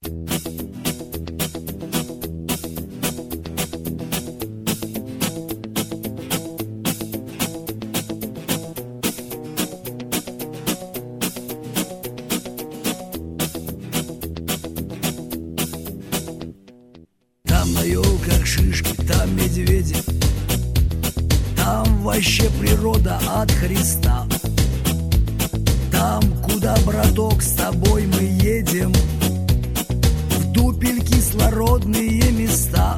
Там на елках шишки, там медведи, там вообще природа от Христа. Там, куда, браток, с тобой мы едем, в дупель кислородные места.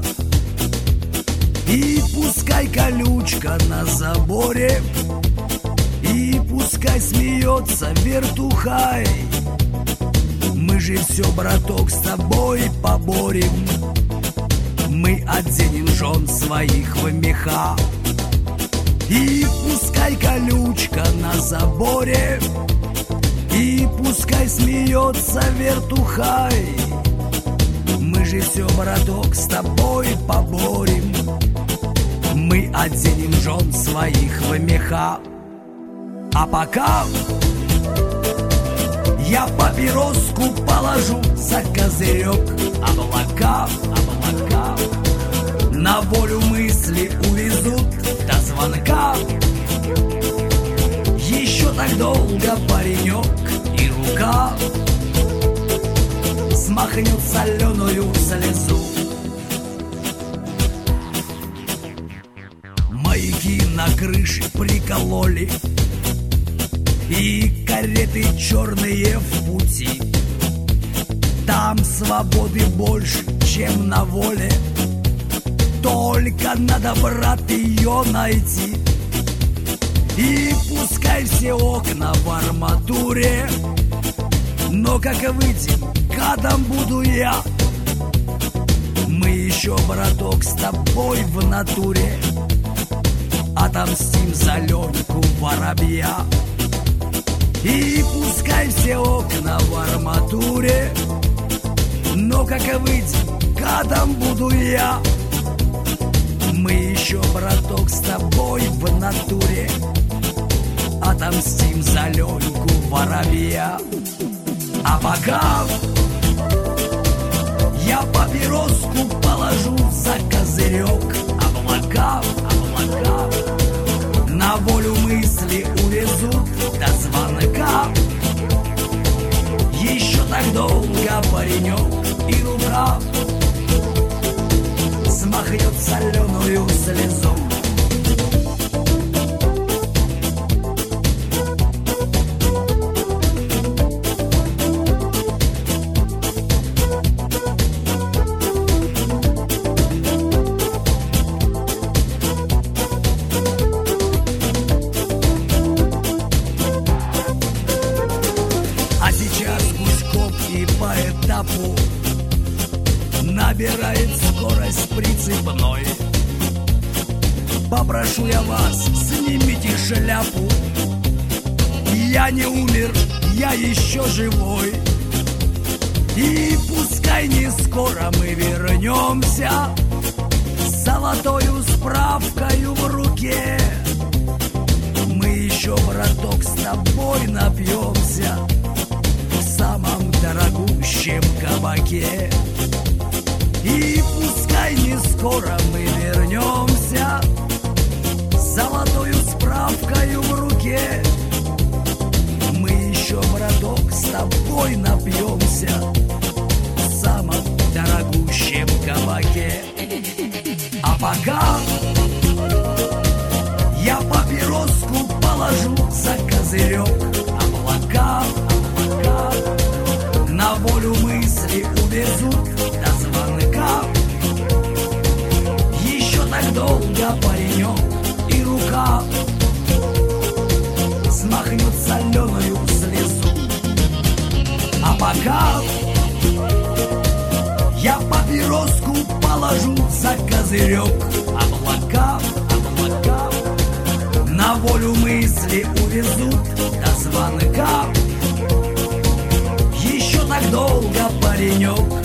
И пускай колючка на заборе, и пускай смеется вертухай, мы же все, браток, с тобой поборем. Мы оденем жен своих в меха. И пускай колючка на заборе, и пускай смеется вертухай, мы же все, браток, с тобой поборем. Мы оденем жен своих в меха. А пока я папироску положу за козырек, облака на волю мысли увезут до звонка. Еще так долго паренек и рука смахнет соленую слезу. Маяки на крыше прикололи, и кареты черные в пути. Там свободы больше, чем на воле, только надо, брат, ее найти. И пускай все окна в арматуре, но как выйти гадом буду я. Мы еще, браток, с тобой в натуре отомстим за Леньку воробья. И пускай все окна в арматуре, но как выйти гадом буду я. Мы еще, браток, с тобой в натуре отомстим за Леньку воробья. А пока я папироску положу за козырек, облака на волю мысли увезут до звонка. Еще так долго паренек и рука смахнет соленую слезу. А сейчас гуськом и по этапу набирает скорость прицепной. Попрошу я вас, снимите шляпу. Я не умер, я еще живой. И пускай не скоро мы вернемся с золотою справкою в руке. Мы еще, браток, с тобой напьемся в самом дорогущем кабаке. И пускай не скоро мы вернемся с золотою справкою в руке. Мы еще, браток, с тобой напьемся в самом дорогущем кабаке. А пока я папироску положу за козырек, облака на волю мысли увезут до звонка. Еще так долго паренек и рука смахнет соленую слезу. А пока я папироску положу за козырек, облака на волю мысли увезут до звонка. Еще так долго паренек